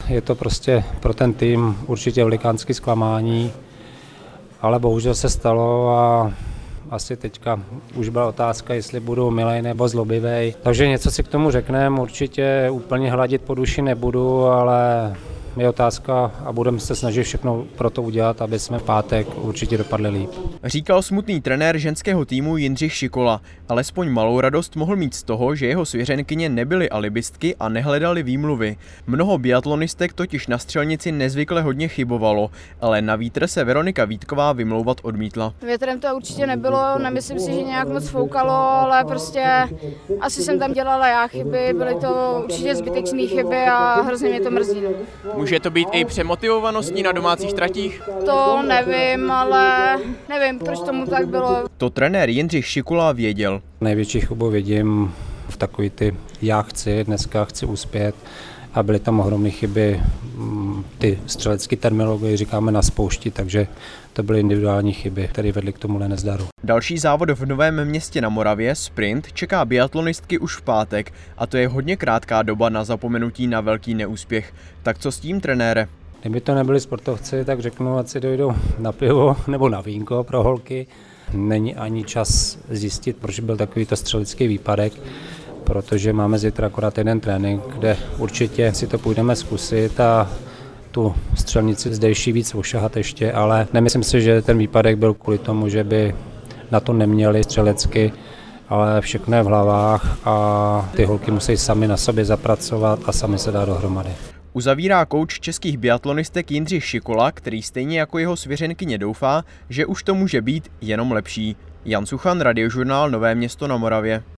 je to prostě pro ten tým určitě velikánské zklamání, ale bohužel se stalo a asi teďka už byla otázka, jestli budu milej nebo zlobivej. Takže něco si k tomu řekneme, určitě úplně hladit po duši nebudu, ale je otázka a budeme se snažit všechno pro to udělat, aby jsme pátek určitě dopadli líp. Říkal smutný trenér ženského týmu Jindřich Šikola. Alespoň malou radost mohl mít z toho, že jeho svěřenkyně nebyly alibistky a nehledali výmluvy. Mnoho biatlonistek totiž na střelnici nezvykle hodně chybovalo, ale na vítr se Veronika Vítková vymlouvat odmítla. Větrem to určitě nebylo, nemyslím si, že nějak moc foukalo, ale prostě asi jsem tam dělala já chyby, byly to určitě zbytečné chyby a hrozně mě to mrzí. Může to být i přemotivovaností na domácích tratích? To nevím, ale nevím, proč tomu tak bylo. To trenér Jindřich Šikula věděl. Největší chybu vidím v takový ty dneska chci uspět a byly tam ohromné chyby, ty střelecké terminologie říkáme na spoušti, takže to byly individuální chyby, které vedly k tomuhle nezdaru. Další závod v Novém Městě na Moravě, sprint, čeká biatlonistky už v pátek a to je hodně krátká doba na zapomenutí na velký neúspěch. Tak co s tím, trenére? Kdyby to nebyli sportovci, tak řeknu, ať si dojdou na pivo nebo na vínko pro holky. Není ani čas zjistit, proč byl takovýto střelecký výpadek, protože máme zítra akorát jeden trénink, kde určitě si to půjdeme zkusit a tu střelnici zdejší víc ošahat ještě, ale nemyslím si, že ten výpadek byl kvůli tomu, že by na to neměli střelecky, ale všechno je v hlavách a ty holky musí sami na sobě zapracovat a sami se dát dohromady. Uzavírá kouč českých biatlonistek Jindřich Šikola, který stejně jako jeho svěřenkyně doufá, že už to může být jenom lepší. Jan Suchan, Radiožurnál Nové Město na Moravě.